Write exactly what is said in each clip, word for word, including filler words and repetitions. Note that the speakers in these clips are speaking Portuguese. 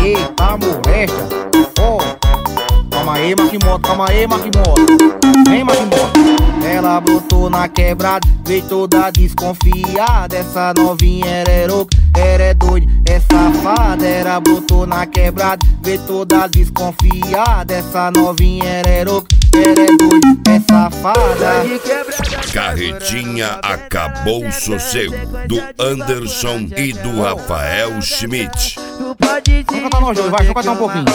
Eita, molesta. Ó, oh, calma aí, Maquimoto, calma aí, Maquimoto. Vem, Maquimoto. Ela brotou na quebrada, veio toda desconfiada. Essa novinha era heroica, era é doida, é safada. Ela brotou na quebrada, veio toda desconfiada. Essa novinha era heroica, era é doida, é safada. Carretinha Acabou o Sossego, do Anderson e do Rafael Schmidt. Vamos cantar nós dois, vai, deixa eu cantar um pouquinho.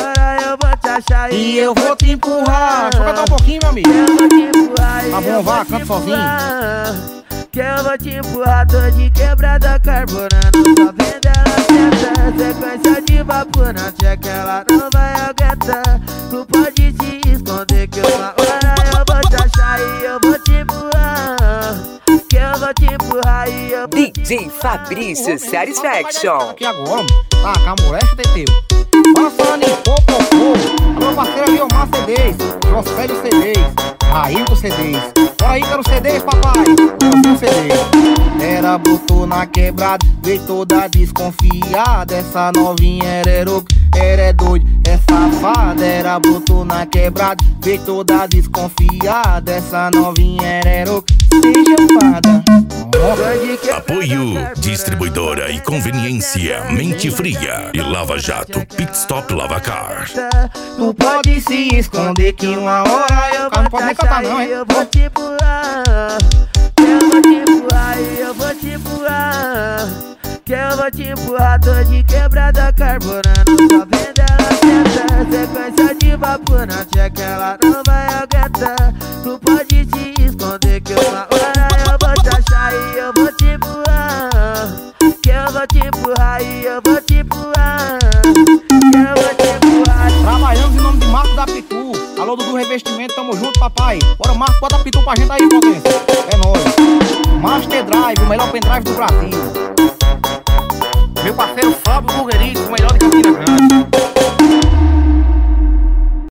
E eu vou te empurrar. Deixa eu cantar um pouquinho, meu amigo. Tá bom, vá, canta sozinho. Que eu vou te empurrar, tô de quebrada carburando. Só vendo ela senta, sequência de vapor na tcheca, ela não vai aguentar. Tu pode te esconder que uma hora eu vou te achar e eu vou te empurrar. Que eu vou te empurrar e eu vou D J Fabrício Satisfaction. Aqui agora, tá, com a molesta, Teteu. Passando em popopô. Alô, parceiro, Vilmar C Ds, Procélio C Ds, Railton C Ds. Bora aí, quero C Ds, papai. Brasil C Ds. Era botou na quebrada, veio toda desconfiada. Essa novinha era heroica, era é doida, é safada. Era botou na quebrada, veio toda desconfiada. Essa novinha era heroica, seja fada. Apoio Distribuidora e Conveniência Mente Fria e Lava Jato Pit Stop Lavacar. Tu pode se esconder que uma hora eu vou, não pode nem cantar não, hein? Eu vou te empurrar, que eu vou te empurrar e eu vou te empurrar. Que eu vou te empurrar, tô de quebrada carburando. Só vendo ela senta, sequência de vapor na tcheca, ela não vai aguentar. Tu pode te esconder que uma hora eu vou te achar e eu vou te empurrar. Que eu vou te empurrar e eu vou te empurrar. Que eu vou te empurrar. Trabalhamos em nome de Marco da Pitu. Alô, Dudu Revestimento, tamo junto, papai. Bora, Marco, bota a Pitu pra gente aí, potência. É nóis. Master Drive, o melhor pendrive do Brasil. Meu parceiro Fábio Burguerito, o melhor de Campina Grande.